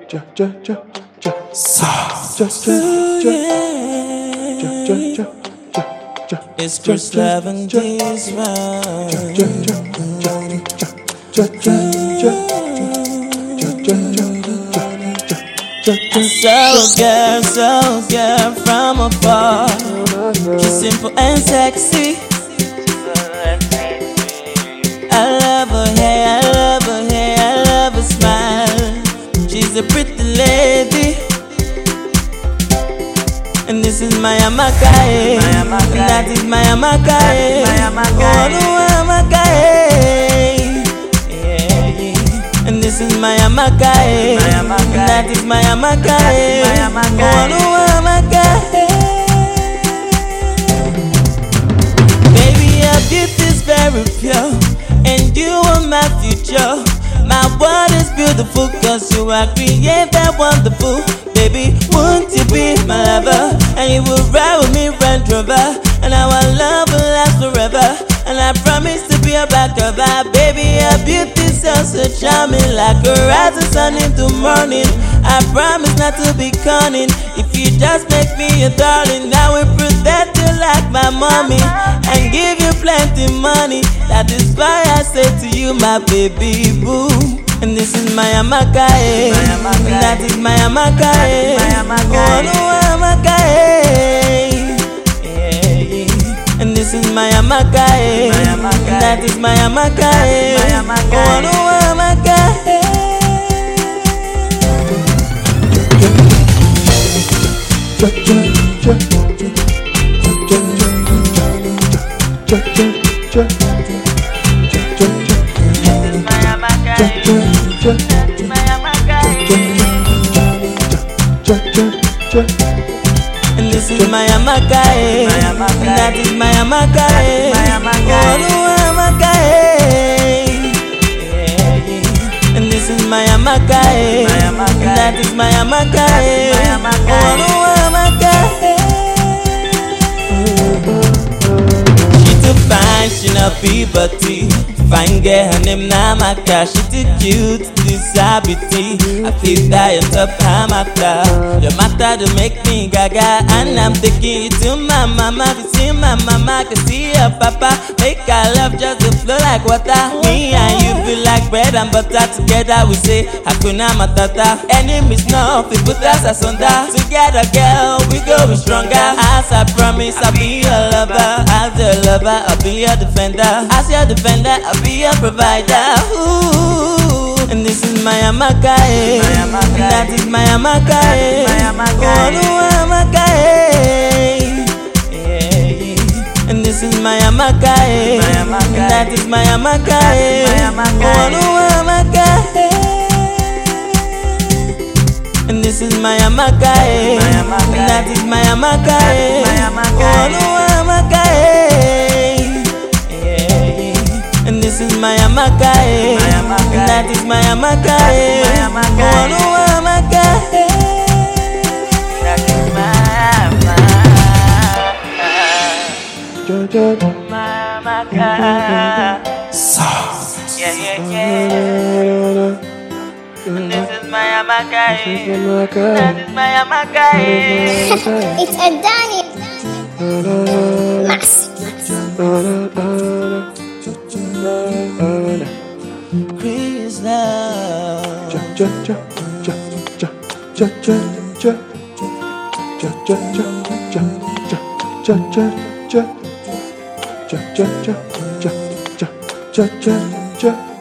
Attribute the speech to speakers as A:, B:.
A: It's Chris Levin D's run. So girl from afar. She's simple and sexy. I love her hair, I love her hair, I love her smile. She's a pretty lady. And this is my Amaka, that is my Amaka, oh no Amaka, yeah. And this is my Amaka, that is my Amaka, oh no Amaka. Baby, your beauty is very pure, and you are my future. My world is beautiful, cause you are created wonderful. Baby, won't you be my lover? And you will ride with me, Range Rover. And our love will last forever. And I promise to be a black cover. Baby, your beauty is so charming, like a rising sun into morning. I promise not to be cunning. If you just make me your darling, I will protect you like my mommy, and give you plenty money. That is why I say to you, my baby boo. And this is my Amaka, that is my Amaka, oh no Amaka, yeah. And this is my Amaka, that is my Amaka, oh no Amaka. And this is my Amaka, that is my Amaka, oh no Amaka, yeah. And this is my Amaka, that is my Amaka, oh no Amaka. She too fine, she not puberty. Fine girl, her name Namaka. She too cute, disability. I feel that on top Hamaka. Your matter to make me gaga, and I'm taking you to my mama. To see my mama, can see your papa. Make our love just to flow like water. Me and you feel like bread and butter. Together we say Hakuna Matata. Enemies know if we put us asunder. Together, girl, we going stronger. As I promise, I'll be your lover. As your lover, I'll be your defender. As your defender, I'll be your provider. Ooh. And this is my Amaka, that is my Amaka, oh no Amaka, yeah. And this is my Amaka, that is my Amaka, oh no Amaka. And this is my Amaka, that is my Amaka, oh no Amaka, yeah. And this is my Amaka, that is my Amaka, oh no Amaka. That is my Amaka. Yeah. And this is my Amaka, that is my Amaka.
B: It's a Danny Mass.
A: Chris Love.
C: Cha